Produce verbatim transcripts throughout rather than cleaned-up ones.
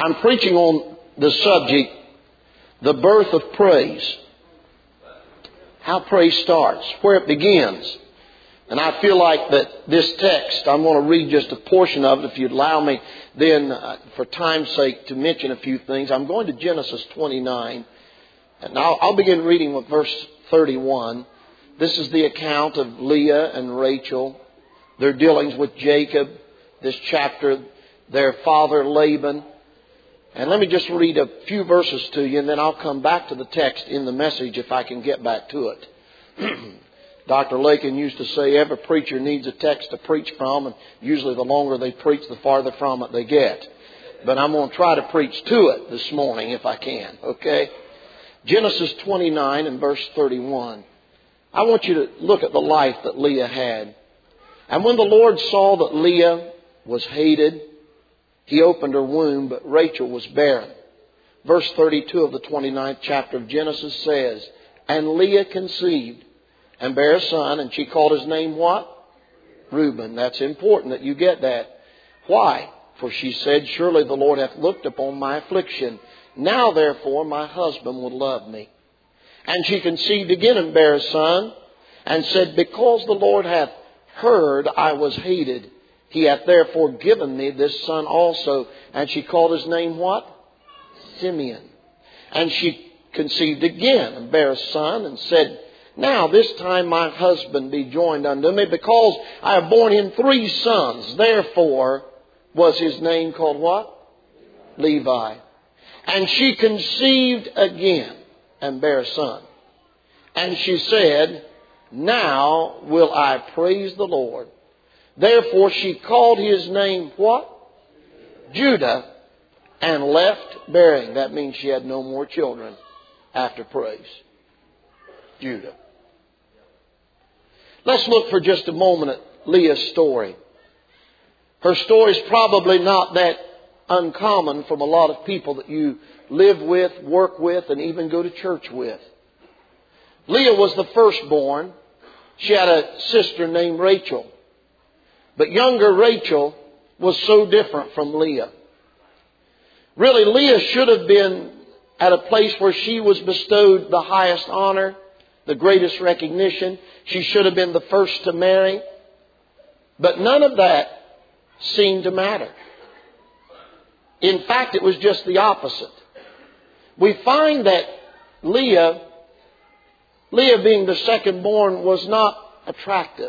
I'm preaching on the subject, the birth of praise. How praise starts, where it begins. And I feel like that this text, I'm going to read just a portion of it if you'd allow me then, uh, for time's sake, to mention a few things. I'm going to Genesis twenty-nine. And I'll, I'll begin reading with verse thirty-one. This is the account of Leah and Rachel, their dealings with Jacob, this chapter, their father Laban. And let me just read a few verses to you, and then I'll come back to the text in the message if I can get back to it. Doctor Lakin used to say every preacher needs a text to preach from, and usually the longer they preach, the farther from it they get. But I'm going to try to preach to it this morning if I can, okay? Genesis twenty-nine and verse thirty-one. I want you to look at the life that Leah had. And when the Lord saw that Leah was hated, He opened her womb, but Rachel was barren. Verse thirty-two of the twenty-ninth chapter of Genesis says, And Leah conceived and bare a son, and she called his name what? Reuben. That's important that you get that. Why? For she said, Surely the Lord hath looked upon my affliction. Now therefore my husband will love me. And she conceived again and bare a son, and said, Because the Lord hath heard I was hated, He hath therefore given me this son also. And she called his name what? Simeon. And she conceived again and bare a son, and said, Now this time my husband be joined unto me, because I have borne him three sons. Therefore was his name called what? Levi. And she conceived again and bare a son. And she said, Now will I praise the Lord. Therefore she called his name what? Judah, and left bearing. That means she had no more children after praise. Judah. Let's look for just a moment at Leah's story. Her story is probably not that uncommon from a lot of people that you live with, work with, and even go to church with. Leah was the firstborn. She had a sister named Rachel. But younger Rachel was so different from Leah. Really, Leah should have been at a place where she was bestowed the highest honor, the greatest recognition. She should have been the first to marry. But none of that seemed to matter. In fact, it was just the opposite. We find that Leah, Leah being the second born, was not attractive.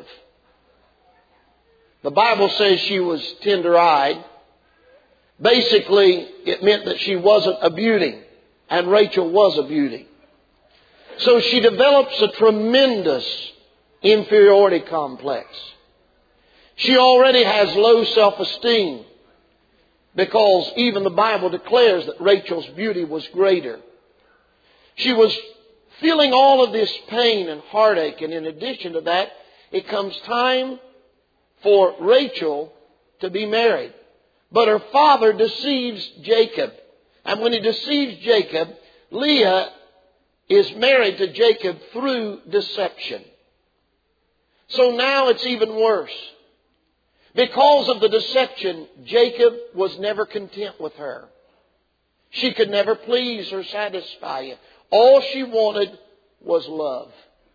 The Bible says she was tender-eyed. Basically, it meant that she wasn't a beauty, and Rachel was a beauty. So she develops a tremendous inferiority complex. She already has low self-esteem, because even the Bible declares that Rachel's beauty was greater. She was feeling all of this pain and heartache, and in addition to that, it comes time for Rachel to be married. But her father deceives Jacob. And when he deceives Jacob, Leah is married to Jacob through deception. So now it's even worse. Because of the deception, Jacob was never content with her. She could never please or satisfy him. All she wanted was love.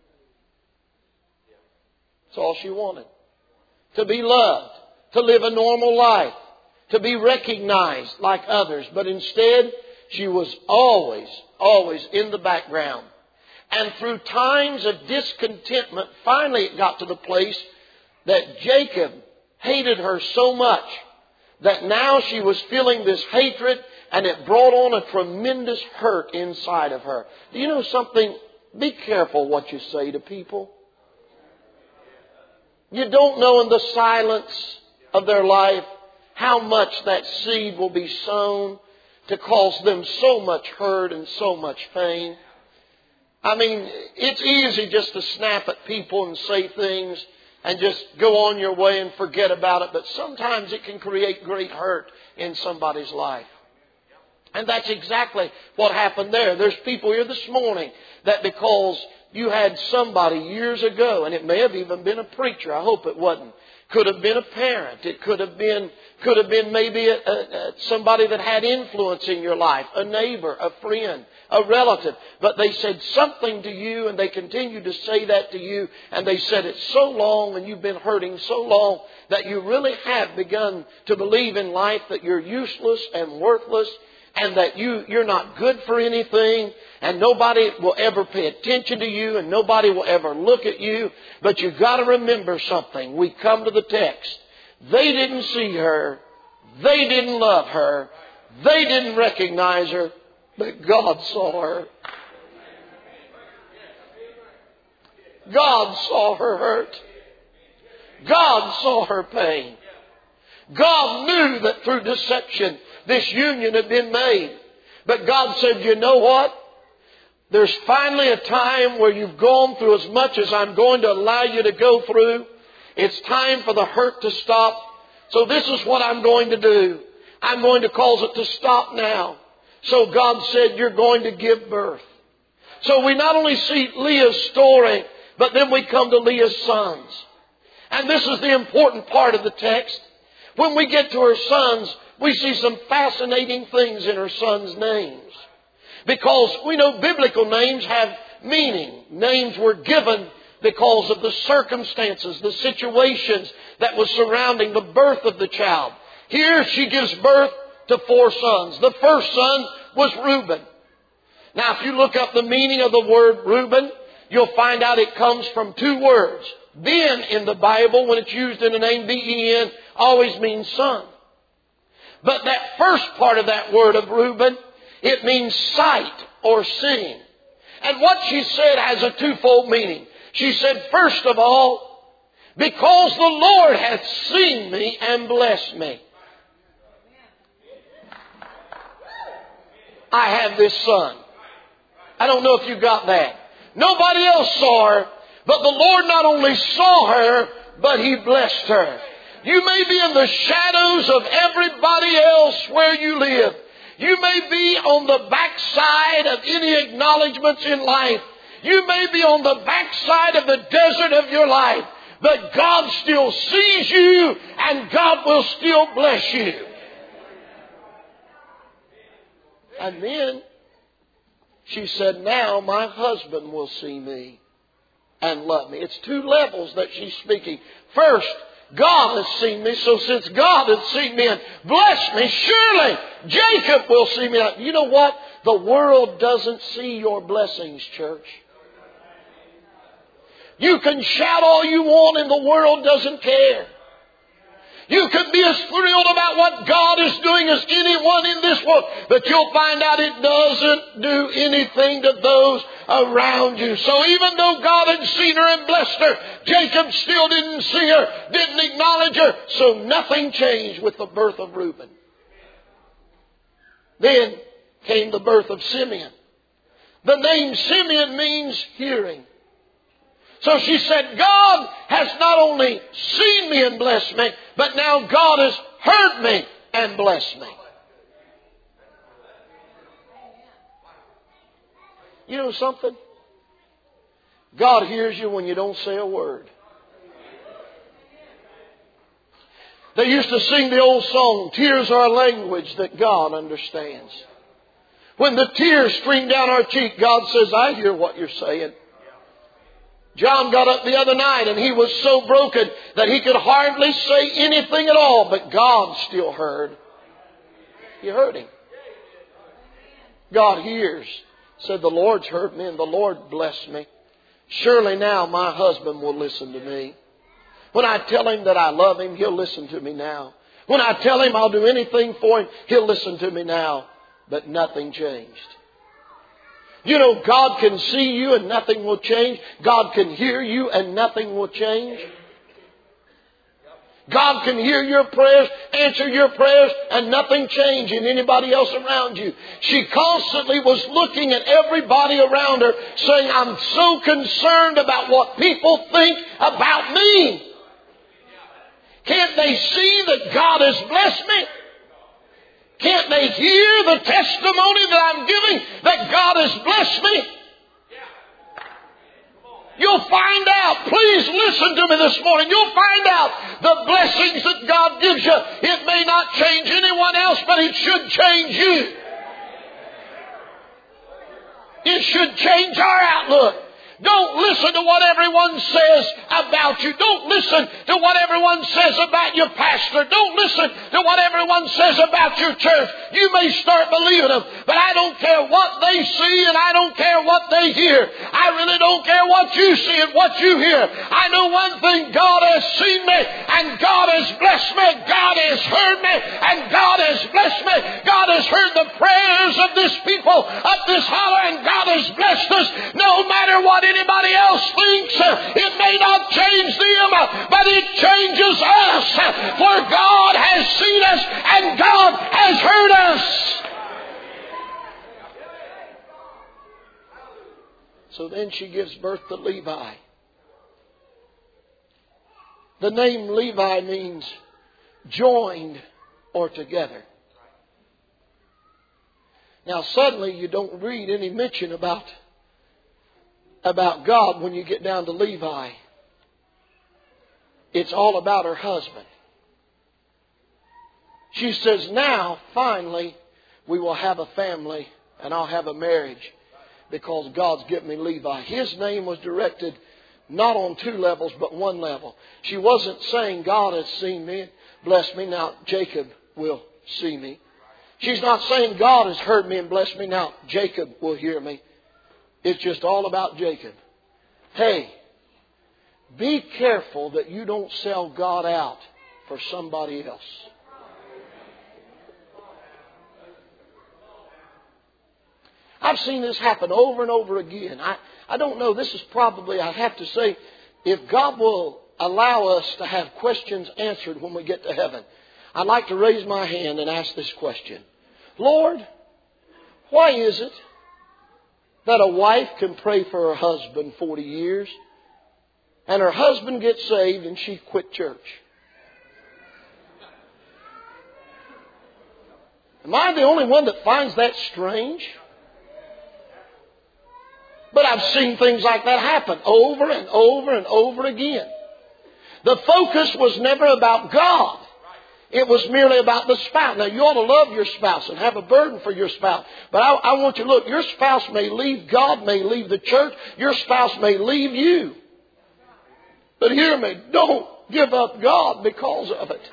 That's all she wanted. To be loved. To live a normal life. To be recognized like others. But instead, she was always, always in the background. And through times of discontentment, finally it got to the place that Jacob hated her so much that now she was feeling this hatred, and it brought on a tremendous hurt inside of her. Do you know something? Be careful what you say to people. You don't know in the silence of their life how much that seed will be sown to cause them so much hurt and so much pain. I mean, it's easy just to snap at people and say things and just go on your way and forget about it. But sometimes it can create great hurt in somebody's life. And that's exactly what happened there. There's people here this morning that because you had somebody years ago, and it may have even been a preacher, I hope it wasn't, Could have been a parent. It could have been, could have been maybe a, a, a, somebody that had influence in your life, a neighbor, a friend, a relative. But they said something to you, and they continued to say that to you, and they said it so long, and you've been hurting so long that you really have begun to believe in life that you're useless and worthless, and that you, you're not good for anything, and nobody will ever pay attention to you, and nobody will ever look at you. But you've got to remember something. We come to the text. They didn't see her. They didn't love her. They didn't recognize her. But God saw her. God saw her hurt. God saw her pain. God knew that through deception this union had been made. But God said, you know what? There's finally a time where you've gone through as much as I'm going to allow you to go through. It's time for the hurt to stop. So this is what I'm going to do. I'm going to cause it to stop now. So God said, you're going to give birth. So we not only see Leah's story, but then we come to Leah's sons. And this is the important part of the text. When we get to her sons, we see some fascinating things in her sons' names. Because we know biblical names have meaning. Names were given because of the circumstances, the situations that was surrounding the birth of the child. Here she gives birth to four sons. The first son was Reuben. Now, if you look up the meaning of the word Reuben, you'll find out it comes from two words. Ben in the Bible, when it's used in the name B E N, always means son. But that first part of that word of Reuben, it means sight or seeing. And what she said has a twofold meaning. She said, first of all, because the Lord hath seen me and blessed me. I have this son. I don't know if you got that. Nobody else saw her, but the Lord not only saw her, but He blessed her. You may be in the shadows of everybody else where you live. You may be on the backside of any acknowledgments in life. You may be on the backside of the desert of your life. But God still sees you, and God will still bless you. And then she said, now my husband will see me and love me. It's two levels that she's speaking. First, God has seen me, so since God has seen me and blessed me, surely Jacob will see me. You know what? The world doesn't see your blessings, church. You can shout all you want and the world doesn't care. You can be as thrilled about what God is doing as anyone in this world, but you'll find out it doesn't do anything to those around you. So even though God had seen her and blessed her, Jacob still didn't see her, didn't acknowledge her. So nothing changed with the birth of Reuben. Then came the birth of Simeon. The name Simeon means hearing. So she said, God has not only seen me and blessed me, but now God has heard me and blessed me. You know something? God hears you when you don't say a word. They used to sing the old song, tears are a language that God understands. When the tears stream down our cheek, God says, I hear what you're saying. John got up the other night and he was so broken that he could hardly say anything at all, but God still heard. He heard him. God hears. Said, the Lord's heard me and the Lord blessed me. Surely now my husband will listen to me. When I tell him that I love him, he'll listen to me now. When I tell him I'll do anything for him, he'll listen to me now. But nothing changed. You know, God can see you and nothing will change. God can hear you and nothing will change. God can hear your prayers, answer your prayers, and nothing change in anybody else around you. She constantly was looking at everybody around her, saying, I'm so concerned about what people think about me. Can't they see that God has blessed me? Can't they hear the testimony that I'm giving that God has blessed me? You'll find out. Please listen to me this morning. You'll find out the blessings that God gives you. It may not change anyone else, but it should change you. It should change our outlook. Don't listen to what everyone says about you. Don't listen to what everyone says about your pastor. Don't listen to what everyone says about your church. You may start believing them, but I don't care what they see and I don't care what they hear. I really don't care what you see and what you hear. I know one thing, God has seen me and God has blessed me. God has heard me and God has blessed me. God has heard the prayers of this people up this holler and God has blessed us. No matter what anybody else thinks, it may not change them, but it changes us. For God has seen us and God has heard us. So then she gives birth to Levi. The name Levi means joined or together. Now suddenly you don't read any mention about about God when you get down to Levi. It's all about her husband. She says, now, finally, we will have a family and I'll have a marriage because God's given me Levi. His name was directed not on two levels, but one level. She wasn't saying, God has seen me, blessed me, now Jacob will see me. She's not saying, God has heard me and blessed me, now Jacob will hear me. It's just all about Jacob. Hey, be careful that you don't sell God out for somebody else. I've seen this happen over and over again. I, I don't know. This is probably, I have to say, if God will allow us to have questions answered when we get to heaven, I'd like to raise my hand and ask this question. Lord, why is it that a wife can pray for her husband forty years and her husband gets saved and she quit church? Am I the only one that finds that strange? But I've seen things like that happen over and over and over again. The focus was never about God. It was merely about the spouse. Now, you ought to love your spouse and have a burden for your spouse. But I, I want you to look. Your spouse may leave God, may leave the church. Your spouse may leave you. But hear me. Don't give up God because of it.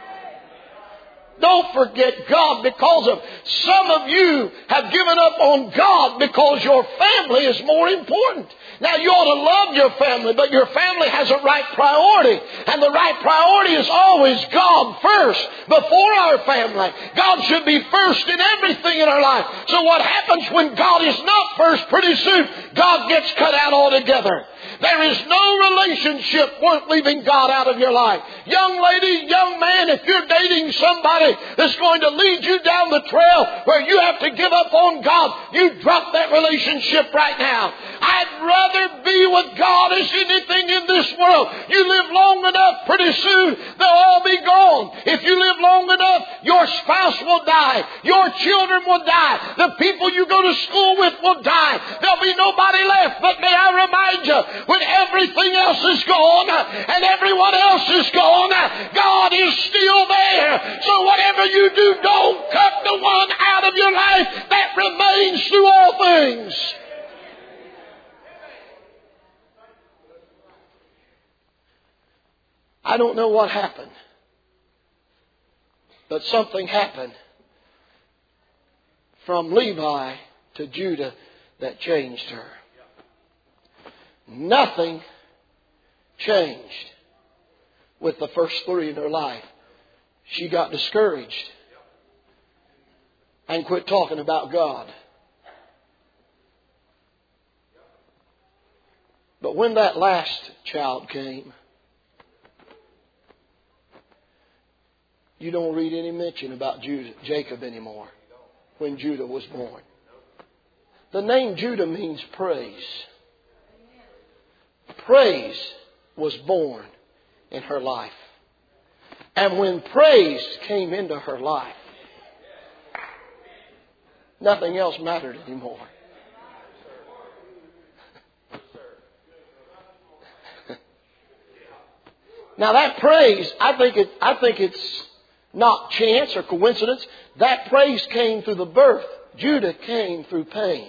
Don't forget God because of some of you have given up on God because your family is more important. Now you ought to love your family, but your family has a right priority. And the right priority is always God first before our family. God should be first in everything in our life. So what happens when God is not first? Pretty soon God gets cut out altogether. There is no relationship worth leaving God out of your life. Young lady, young man, if you're dating somebody that's going to lead you down the trail where you have to give up on God, you drop that relationship right now. I'd rather be with God as anything in this world. You live long enough, pretty soon they'll all be gone. If you live long enough, your spouse will die. Your children will die. The people you go to school with will die. There'll be nobody left. But may I remind you, when everything else is gone and everyone else is gone, God is still there. So whatever you do, don't cut the one out of your life that remains through all things. I don't know what happened, but something happened from Levi to Judah that changed her. Nothing changed with the first three in her life. She got discouraged and quit talking about God. But when that last child came, you don't read any mention about Judah, Jacob anymore when Judah was born. The name Judah means praise. Praise was born in her life. And when praise came into her life, nothing else mattered anymore. Now that praise, I think it, I think it's not chance or coincidence. That praise came through the birth. Judah came through pain.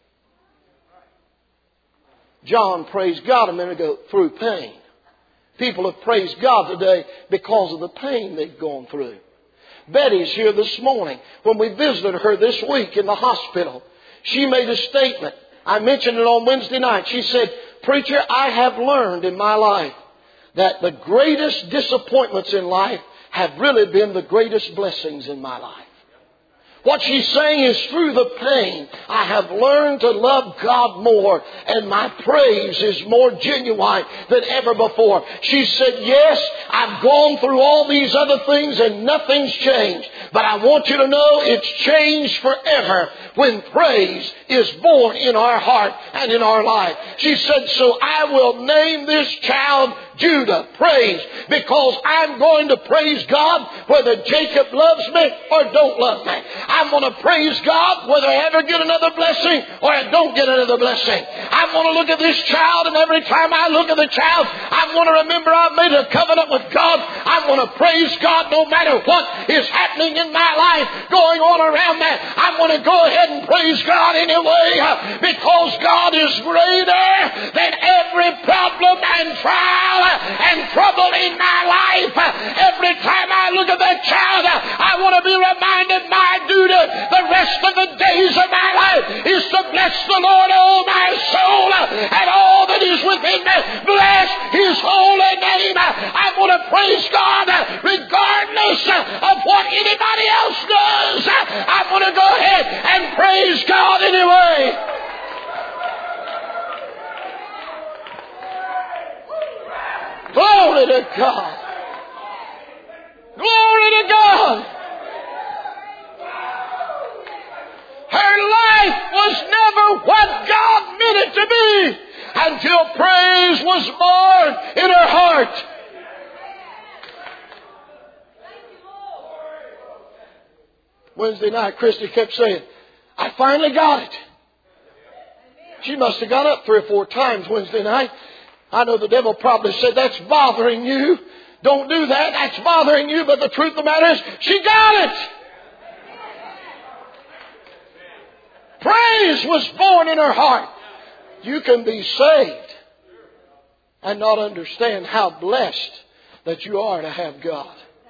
John praised God a minute ago through pain. People have praised God today because of the pain they've gone through. Betty's here this morning. When we visited her this week in the hospital, she made a statement. I mentioned it on Wednesday night. She said, "Preacher, I have learned in my life that the greatest disappointments in life have really been the greatest blessings in my life." What she's saying is, through the pain, I have learned to love God more, and my praise is more genuine than ever before. She said, "Yes, I've gone through all these other things and nothing's changed. But I want you to know it's changed forever when praise is born in our heart and in our life." She said, "So I will name this child Judah, praise, because I'm going to praise God whether Jacob loves me or don't love me. I'm going to praise God whether I ever get another blessing or I don't get another blessing. I'm going to look at this child, and every time I look at the child, I'm going to remember I've made a covenant with God. I'm going to praise God no matter what is happening in my life going on around that. I'm going to go ahead and praise God anyway, because God is greater than every problem and trial and trouble in my life. Every time I look at that child, I want to be reminded my duty the rest of the days of my life is to bless the Lord, oh my soul, and all that is within me. Bless His holy name. I want to praise God regardless of what anybody else does. I want to go ahead and praise God anyway. Glory to God. Glory to God. Her life was never what God meant it to be until praise was born in her heart. Wednesday night, Christy kept saying, "I finally got it." She must have got up three or four times Wednesday night. I know the devil probably said, "That's bothering you. Don't do that. That's bothering you." But the truth of the matter is, she got it. Praise was born in her heart. You can be saved and not understand how blessed that you are to have God.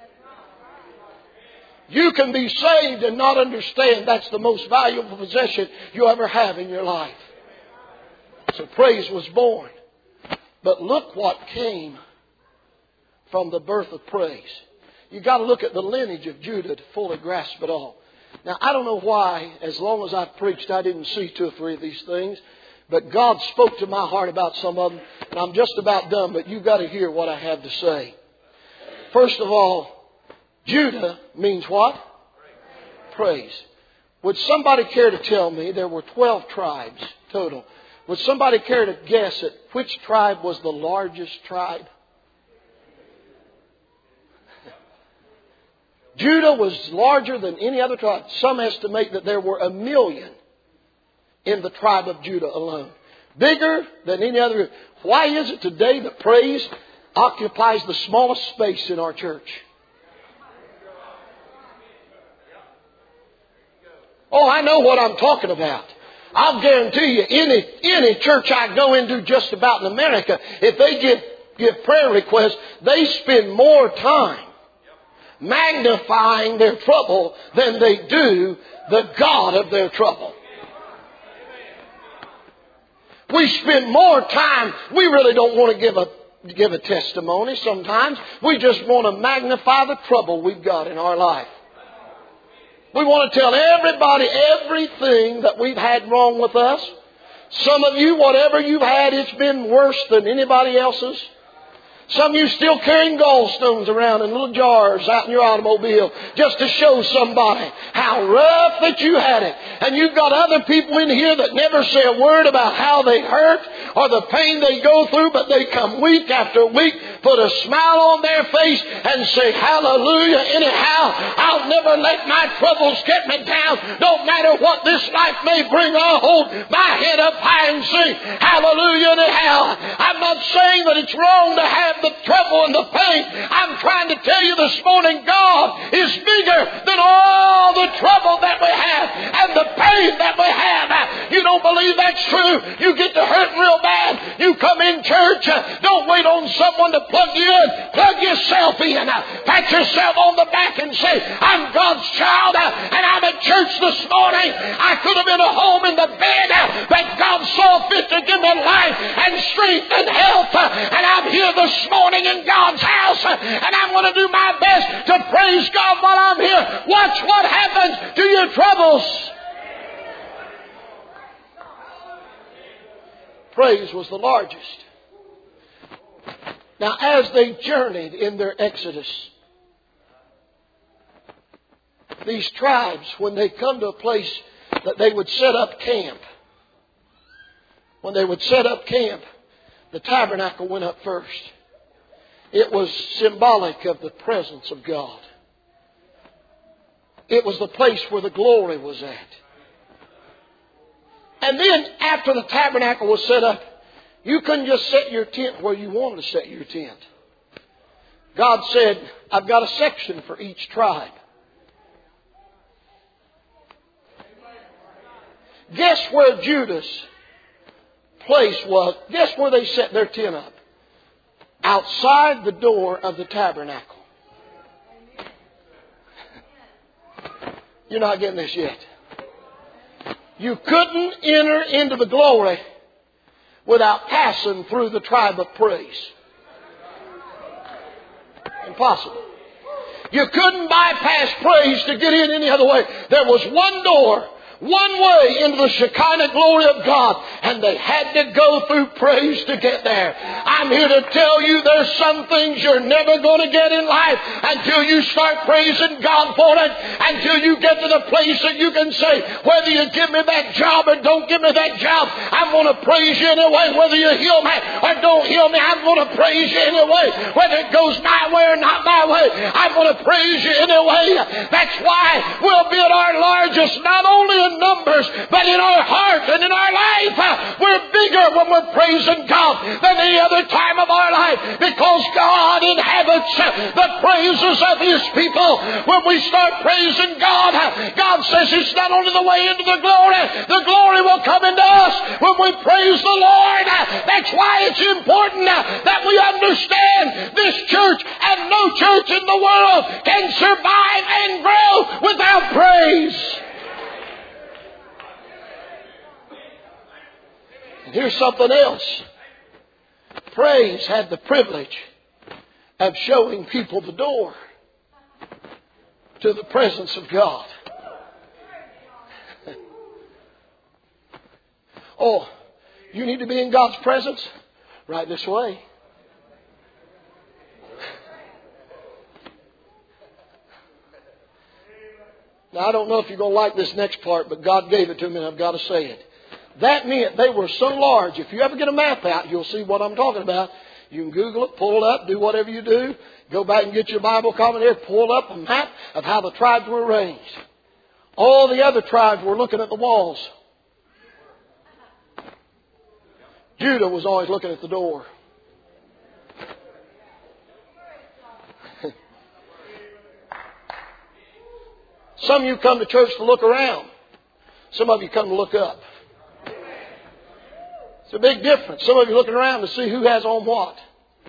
You can be saved and not understand that's the most valuable possession you ever have in your life. So praise was born. But look what came from the birth of praise. You've got to look at the lineage of Judah to fully grasp it all. Now, I don't know why, as long as I've preached, I didn't see two or three of these things. But God spoke to my heart about some of them. And I'm just about done, but you've got to hear what I have to say. First of all, Judah means what? Praise. Would somebody care to tell me there were twelve tribes total? Would somebody care to guess at which tribe was the largest tribe? Judah was larger than any other tribe. Some estimate that there were a million in the tribe of Judah alone. Bigger than any other. Why is it today that praise occupies the smallest space in our church? Oh, I know what I'm talking about. I'll guarantee you, any any church I go into just about in America, if they give, give prayer requests, they spend more time magnifying their trouble than they do the God of their trouble. We spend more time. We really don't want to give a give a testimony sometimes. We just want to magnify the trouble we've got in our life. We want to tell everybody everything that we've had wrong with us. Some of you, whatever you've had, it's been worse than anybody else's. Some of you still carrying gallstones around in little jars out in your automobile just to show somebody how rough that you had it. And you've got other people in here that never say a word about how they hurt or the pain they go through, but they come week after week, put a smile on their face and say, hallelujah, anyhow, I'll never let my troubles get me down. Don't matter what this life may bring, I'll hold my head up high and sing, hallelujah, anyhow. I'm not saying that it's wrong to have the trouble and the pain. I'm trying to tell you this morning, God is bigger than all the trouble that we have and the pain that we have. You don't believe that's true? You get to hurting real bad. You come in church. Don't wait on someone to plug you in. Plug yourself in. Pat yourself on the back and say, I'm God's child and I'm at church this morning. I could have been at home in the bed, but God saw fit to give me life and strength and health. And I'm here this morning in God's house, and I'm going to do my best to praise God while I'm here. Watch what happens to your troubles. Praise was the largest. Now, as they journeyed in their exodus, these tribes, when they come to a place that they would set up camp, when they would set up camp, the tabernacle went up first. It was symbolic of the presence of God. It was the place where the glory was at. And then after the tabernacle was set up, you couldn't just set your tent where you wanted to set your tent. God said, I've got a section for each tribe. Guess where Judah's place was? Guess where they set their tent up? Outside the door of the tabernacle. You're not getting this yet. You couldn't enter into the glory without passing through the tribe of praise. Impossible. You couldn't bypass praise to get in any other way. There was one door, one way into the Shekinah glory of God, and they had to go through praise to get there. I'm here to tell you there's some things you're never going to get in life until you start praising God for it, until you get to the place that you can say, whether you give me that job or don't give me that job, I'm going to praise you anyway. Whether you heal me or don't heal me, I'm going to praise you anyway. Whether it goes my way or not my way, I'm going to praise you anyway. That's why we'll be at our largest, not only in numbers, but in our heart and in our life. We're bigger when we're praising God than any other time of our life, because God inhabits the praises of His people. When we start praising God, God says it's not only the way into the glory, the glory will come into us when we praise the Lord. That's why it's important that we understand this church and no church in the world can survive and grow without praise. And here's something else. Praise had the privilege of showing people the door to the presence of God. Oh, you need to be in God's presence? Right this way. Now, I don't know if you're going to like this next part, but God gave it to me and I've got to say it. That meant they were so large. If you ever get a map out, you'll see what I'm talking about. You can Google it, pull it up, do whatever you do. Go back and get your Bible commentary, pull up a map of how the tribes were arranged. All the other tribes were looking at the walls. Judah was always looking at the door. Some of you come to church to look around. Some of you come to look up. It's a big difference. Some of you looking around to see who has on what.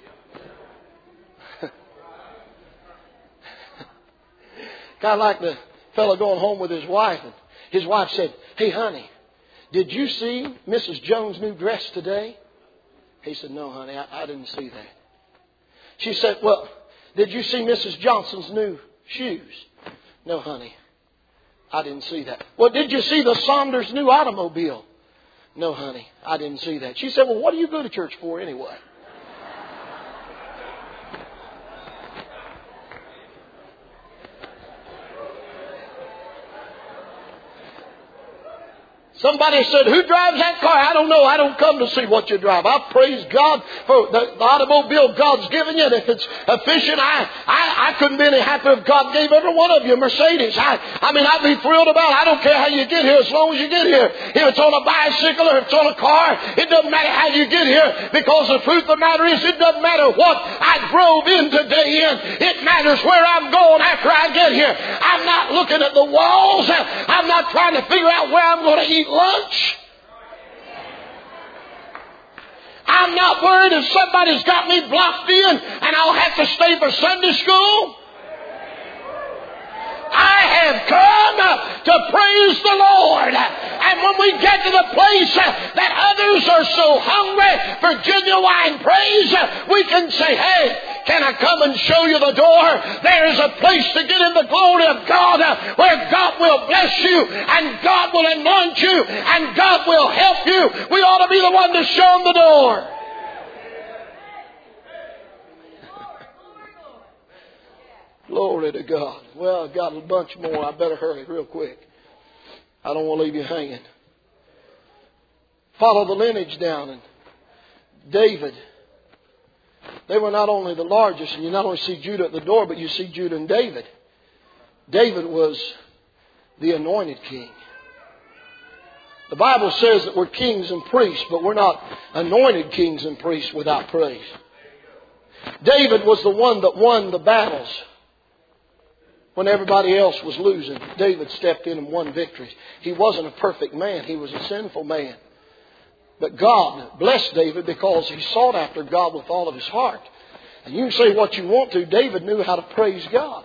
Kind of like the fellow going home with his wife. And his wife said, "Hey, honey, did you see Missus Jones' new dress today?" He said, "No, honey, I, I didn't see that." She said, "Well, did you see Missus Johnson's new shoes?" "No, honey, I didn't see that." "Well, did you see the Saunders' new automobile?" "No, honey, I didn't see that." She said, "Well, what do you go to church for anyway?" Somebody said, who drives that car? I don't know. I don't come to see what you drive. I praise God for the, the automobile God's given you. And if it's efficient, I, I, I couldn't be any happier if God gave every one of you a Mercedes. I, I mean, I'd be thrilled about it. I don't care how you get here as long as you get here. If it's on a bicycle or if it's on a car, it doesn't matter how you get here, because the truth of the matter is it doesn't matter what I drove in today in. It matters where I'm going after I get here. I'm not looking at the walls. I'm not trying to figure out where I'm going to eat lunch. I'm not worried if somebody's got me blocked in and I'll have to stay for Sunday school. I have come to praise the Lord. And when we get to the place that others are so hungry for genuine praise, we can say, hey, can I come and show you the door? There is a place to get in the glory of God where God will bless you and God will anoint you and God will help you. We ought to be the one to show them the door. Glory to God. Well, I've got a bunch more. I better hurry real quick. I don't want to leave you hanging. Follow the lineage down. And David, they were not only the largest, and you not only see Judah at the door, but you see Judah and David. David was the anointed king. The Bible says that we're kings and priests, but we're not anointed kings and priests without praise. David was the one that won the battles. When everybody else was losing, David stepped in and won victories. He wasn't a perfect man. He was a sinful man. But God blessed David because he sought after God with all of his heart. And you can say what you want to. David knew how to praise God.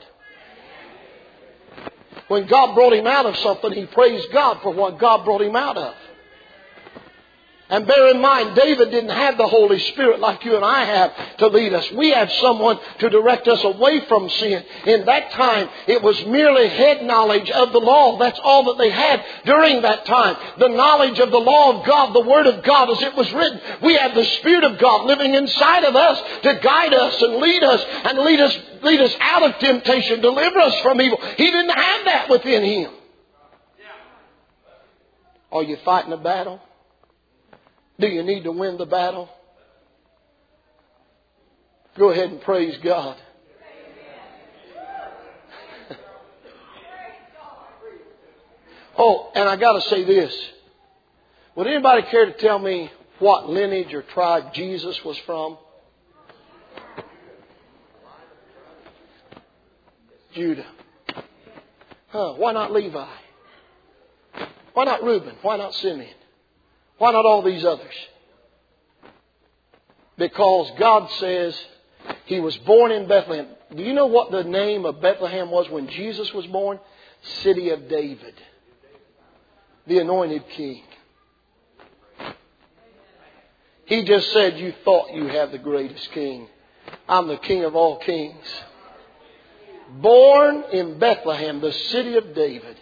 When God brought him out of something, he praised God for what God brought him out of. And bear in mind, David didn't have the Holy Spirit like you and I have to lead us. We have someone to direct us away from sin. In that time, it was merely head knowledge of the law. That's all that they had during that time. The knowledge of the law of God, the Word of God as it was written. We have the Spirit of God living inside of us to guide us and lead us and lead us, lead us out of temptation, deliver us from evil. He didn't have that within him. Are you fighting a battle? Do you need to win the battle? Go ahead and praise God. Oh, and I got to say this. Would anybody care to tell me what lineage or tribe Jesus was from? Judah. Huh, why not Levi? Why not Reuben? Why not Simeon? Why not all these others? Because God says He was born in Bethlehem. Do you know what the name of Bethlehem was when Jesus was born? City of David. The anointed king. He just said, you thought you had the greatest king. I'm the king of all kings. Born in Bethlehem, the city of David.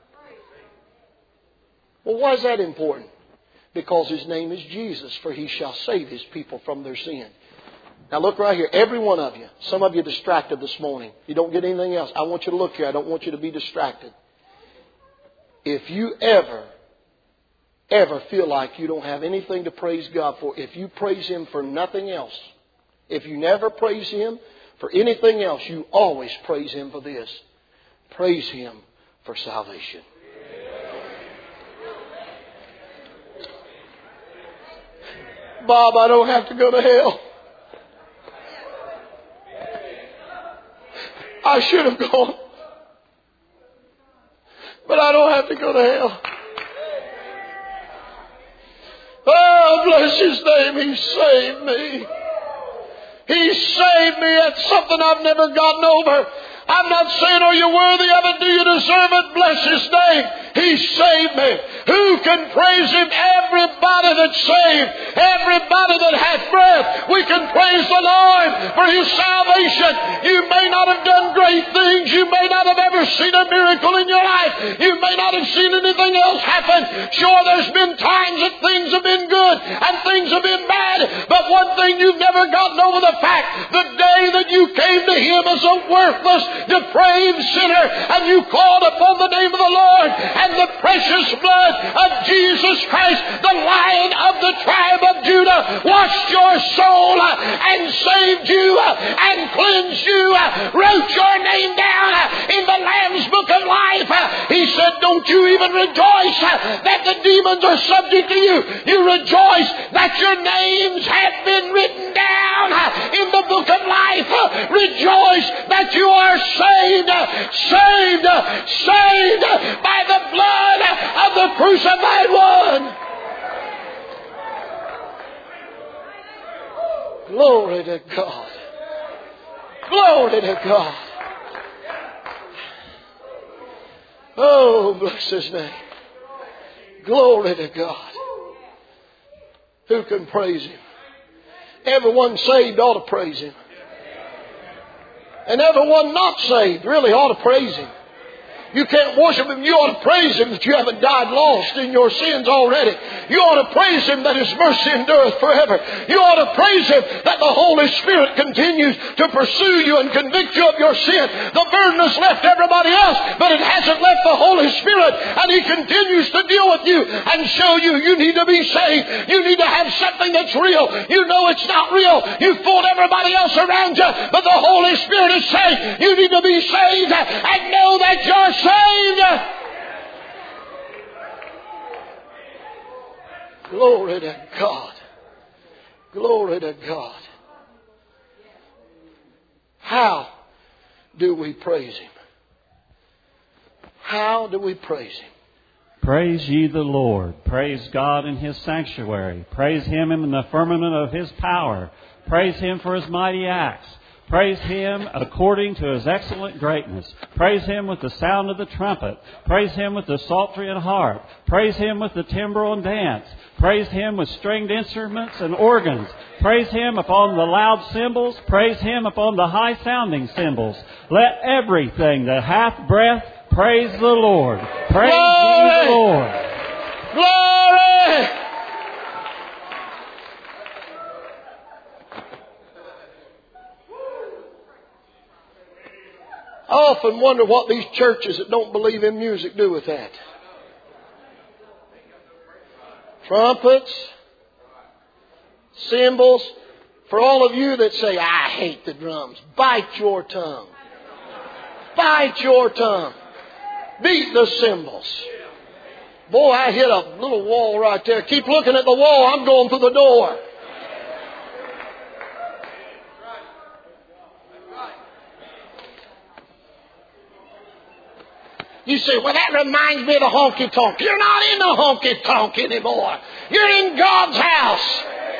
Well, why is that important? Because His name is Jesus, for He shall save His people from their sin. Now look right here. Every one of you. Some of you are distracted this morning. You don't get anything else. I want you to look here. I don't want you to be distracted. If you ever, ever feel like you don't have anything to praise God for, if you praise Him for nothing else, if you never praise Him for anything else, you always praise Him for this. Praise Him for salvation. Bob, I don't have to go to hell. I should have gone. But I don't have to go to hell. Oh, bless His name. He saved me. He saved me. That's something I've never gotten over. I'm not saying, are you worthy of it? Do you deserve it? Bless His name. He saved me. Who can praise Him? Everybody that's saved. Everybody that hath breath. We can praise the Lord for His salvation. You may not have done great things. You may not have ever seen a miracle in your life. You may not have seen anything else happen. Sure, there's been times that things have been good and things have been bad. But one thing you've never gotten over the fact, the day that you came to Him as a worthless, depraved sinner and you called upon the name of the Lord and the precious blood of Jesus Christ, the Lion of the tribe of Judah, washed your soul and saved you and cleansed you, wrote your name down in the Lamb's Book of Life. He said, don't you even rejoice that the demons are subject to you. You rejoice that your names have been written down in the Book of Life. Rejoice that you are saved, saved, saved by the blood of the crucified one. Glory to God. Glory to God. Oh, bless His name. Glory to God. Who can praise Him? Everyone saved ought to praise Him. And everyone not saved really ought to praise Him. You can't worship Him. You ought to praise Him that you haven't died lost in your sins already. You ought to praise Him that His mercy endureth forever. You ought to praise Him that the Holy Spirit continues to pursue you and convict you of your sin. The burden has left everybody else, but it hasn't left the Holy Spirit. And He continues to deal with you and show you you need to be saved. You need to have something that's real. You know it's not real. You've fooled everybody else around you, but the Holy Spirit is saying you need to be saved and know that you're saved. Glory to God. Glory to God. How do we praise Him? How do we praise Him? Praise ye the Lord. Praise God in His sanctuary. Praise Him in the firmament of His power. Praise Him for His mighty acts. Praise Him according to His excellent greatness. Praise Him with the sound of the trumpet. Praise Him with the psaltery and harp. Praise Him with the timbrel and dance. Praise Him with stringed instruments and organs. Praise Him upon the loud cymbals. Praise Him upon the high sounding cymbals. Let everything that hath breath praise the Lord. Praise ye the Lord. Glory! I often wonder what these churches that don't believe in music do with that. Trumpets, cymbals. For all of you that say, I hate the drums, bite your tongue. Bite your tongue. Beat the cymbals. Boy, I hit a little wall right there. Keep looking at the wall. I'm going through the door. You say, well, that reminds me of the honky-tonk. You're not in the honky-tonk anymore. You're in God's house.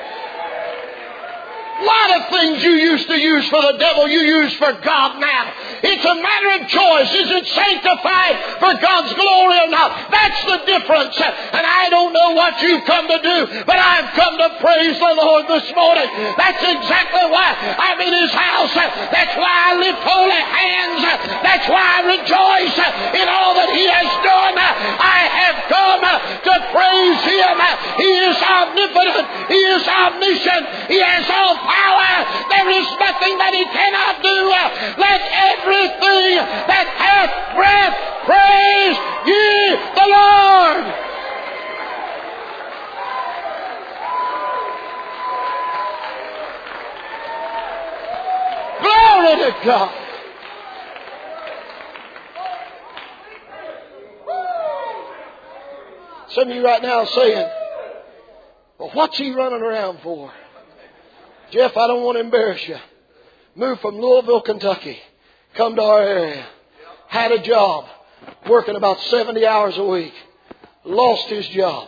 A lot of things you used to use for the devil, you use for God now. It's a matter of choice. Is it sanctified for God's glory or not? That's the difference. And I don't know what you've come to do, but I've come to praise the Lord this morning. That's exactly why I'm in His house. That's why I lift holy hands. That's why I rejoice in all that He has done. I have come to praise Him. He is omnipotent. He is omniscient. He has all power. There is nothing that He cannot do. Let everything that hath breath praise ye the Lord. Glory to God. Some of you right now are saying, well, what's he running around for? Jeff, I don't want to embarrass you. Moved from Louisville, Kentucky. Come to our area. Had a job. Working about seventy hours a week. Lost his job.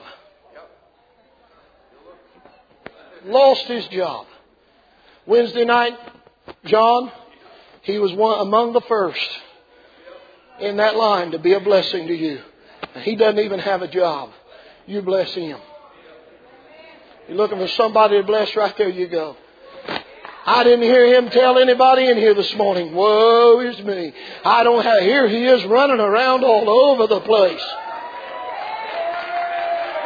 Lost his job. Wednesday night, John, he was one among the first in that line to be a blessing to you. And he doesn't even have a job. You bless him. You're looking for somebody to bless, right there you go. I didn't hear him tell anybody in here this morning, woe is me. I don't have, here he is running around all over the place.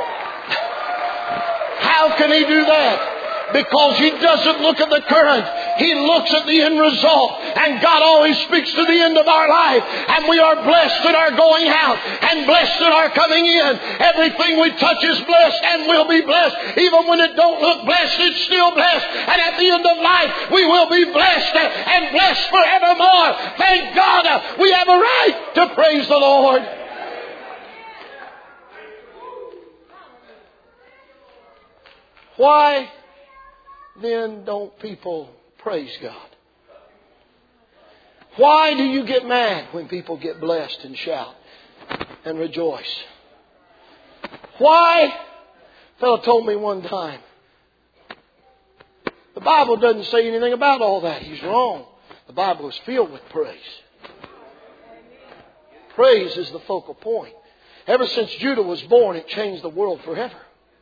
How can he do that? Because he doesn't look at the current. He looks at the end result. And God always speaks to the end of our life. And we are blessed in our going out and blessed in our coming in. Everything we touch is blessed and will be blessed. Even when it don't look blessed, it's still blessed. And at the end of life, we will be blessed and blessed forevermore. Thank God we have a right to praise the Lord. Why then don't people praise God? Why do you get mad when people get blessed and shout and rejoice? Why? A fellow told me one time, the Bible doesn't say anything about all that. He's wrong. The Bible is filled with praise. Praise is the focal point. Ever since Judah was born, it changed the world forever.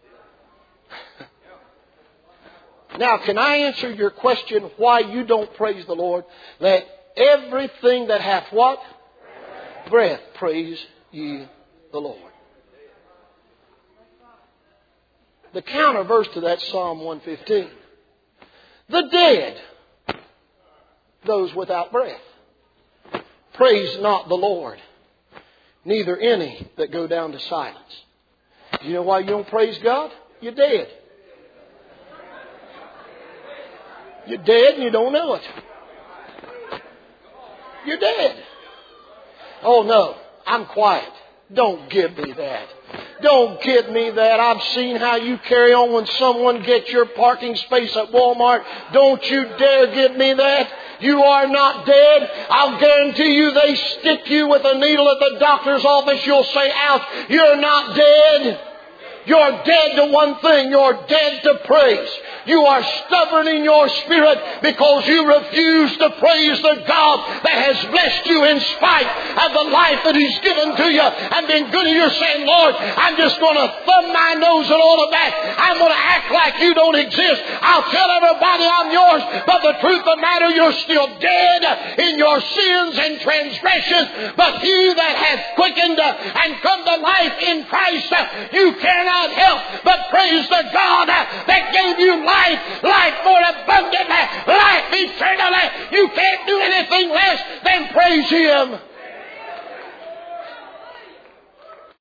Now, can I answer your question why you don't praise the Lord? Let everything that hath what? Breath. Praise ye the Lord. The counter verse to that, Psalm one fifteen. The dead, those without breath, praise not the Lord, neither any that go down to silence. You know why you don't praise God? You're dead. You're dead and you don't know it. You're dead. Oh no, I'm quiet. Don't give me that. Don't give me that. I've seen how you carry on when someone gets your parking space at Walmart. Don't you dare give me that. You are not dead. I'll guarantee you they stick you with a needle at the doctor's office. You'll say, ouch, you're not dead. You're dead to one thing. You're dead to praise. You are stubborn in your spirit because you refuse to praise the God that has blessed you in spite of the life that He's given to you and been good to you. You're saying, Lord, I'm just going to thumb my nose at all of that. I'm going to act like you don't exist. I'll tell everybody I'm yours. But the truth of the matter, you're still dead in your sins and transgressions. But He that hath quickened and come to life in Christ, you cannot help but praise the God that gave you life, life more abundantly, life eternally. You can't do anything less than praise Him.